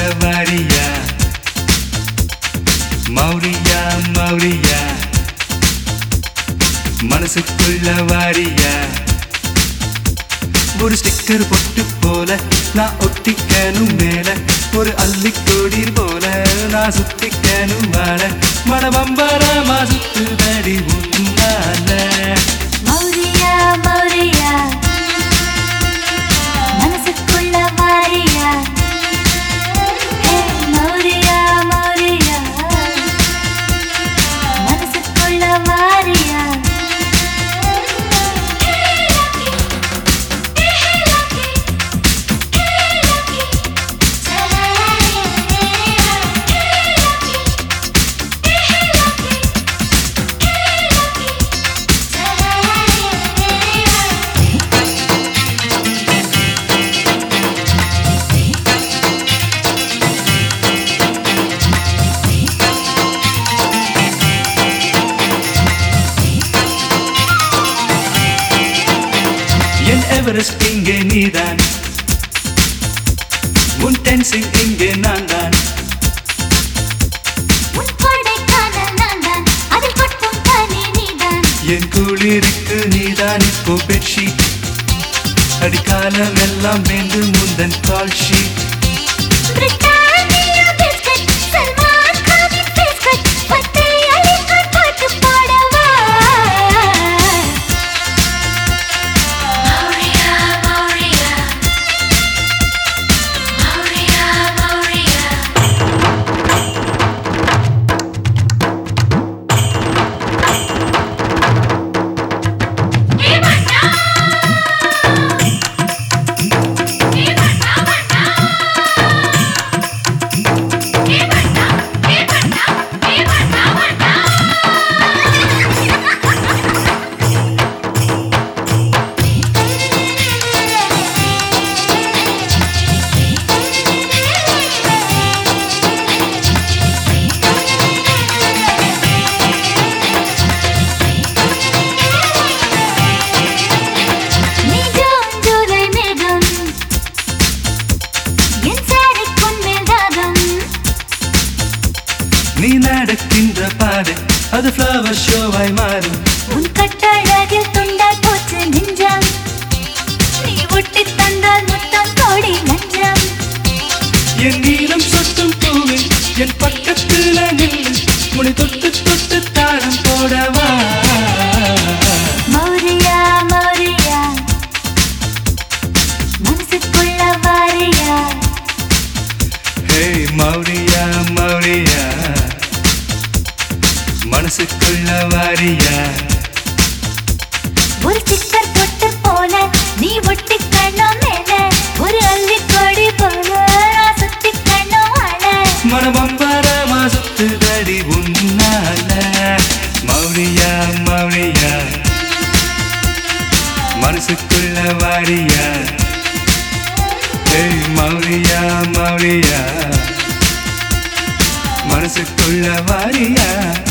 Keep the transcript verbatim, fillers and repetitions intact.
வாரியா மௌரியா மௌரியா மனசுக்குள்ள வாரியா ஒரு ஸ்டிக்கர் பொட்டு போல நான் ஒட்டிக்கணும் மேல ஒரு அள்ளிக்கோடி போல நான் சுத்திக்கணும் வாழ மனபம்பரமா சுத்துதடி உன்னால மௌரியா மௌரியா மனசுக்குள்ள வாரியா மௌரியா மௌரியா மனசுக்குள்ள வாரியா எவரெஸ்ட் இங்கே நீதான் உன் டென்சிங் இங்கே நான் தான் என் குளிருக்கு நீதான் இப்போ பெட்ஷீட் அடிக்காலம் எல்லாம் வேண்டும் முந்தன் கால் ஷீட் நீ நடக்கின்ற பாதை அது ஃப்ளவர் ஷோவாய் மாறும் உன் கட்டழகில் துண்டாய் போச்சு நெஞ்சம் நீ ஒட்டி தந்தால் முத்தம் கோடி நஞ்சம் என் நீளம் சொட்டும் பூவில் என் பக்கத்தில் நின்று முடி தொட்டு தொட்டு தாளம் போடவா மௌரியா மௌரியா மனசுக்குள்ள வாரியா ஹே மௌரியா மௌரியா மனசுக்குள்ள வாரியா ஒரு சிக்கர் பொட்டு போல நீ ஒட்டி கண்ணம் மேல ஒரு அள்ளிக்கொடி போல நான் சுத்தி கண்ணம் வாழ மனபம்பரமா சுத்துதடி உன்னால மௌரியா மௌரியா மனசுக்குள்ள வாரியா ஹே மௌரியா மௌரியா மனசுக்குள்ள வாரியா